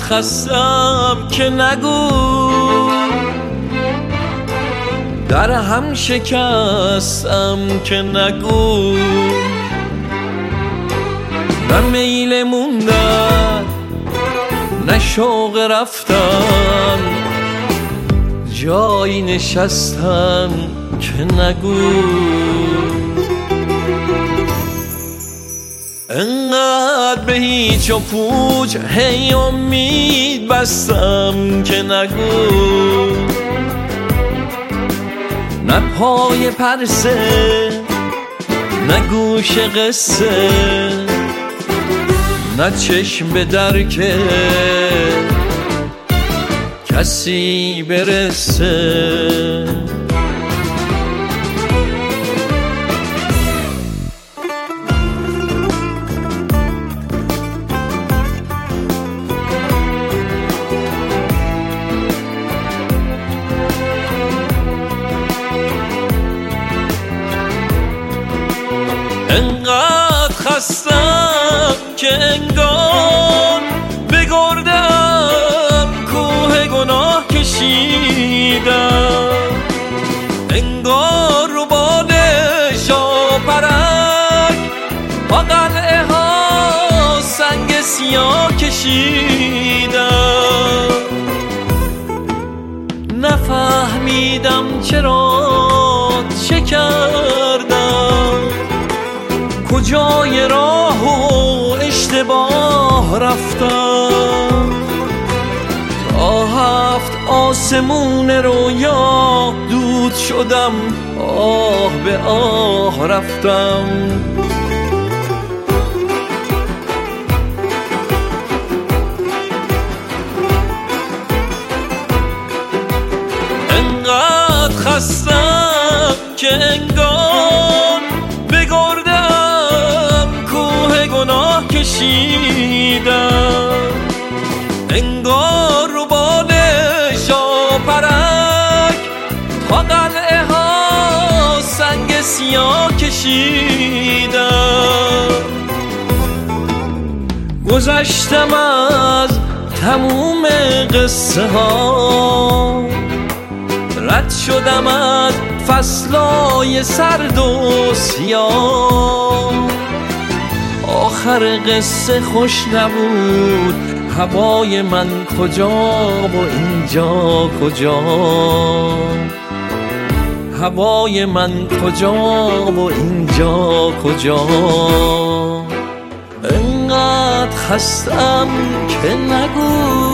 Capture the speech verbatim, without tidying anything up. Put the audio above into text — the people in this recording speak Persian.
خستم که نگو، در هم شکستم که نگو. نه میل موندن نه شوق رفتن، جایی نشستن که نگو. انقدر به هیچ و پوچ هی امید بستم که نگو. نه پای پرسه نه گوش قصه، نه چشم به درک کسی برسه. انقدر خستم که انگار بگردم کوه گناه کشیدم، انگار رو باد شاپرک با قلعه ها سنگ سیاه کشیدم. نفهمیدم چرا چه کردم، کجای راه و اشتباه رفتم. تا هفت آسمون رویا دود شدم، آه به آه رفتم. انقدر خستم که انگار بگردم کوه گناه کشیدم، انگار رو باد شاپرک تا قلعه ها سنگ سیاه کشیدم. گذشتم از تموم قصه ها، رد شدم از فصلای سرد و سیاه. آخر قصه خوش نبود، هوای من کجا و اینجا کجا، هوای من کجا و اینجا کجا. انقدر خستم که نگو،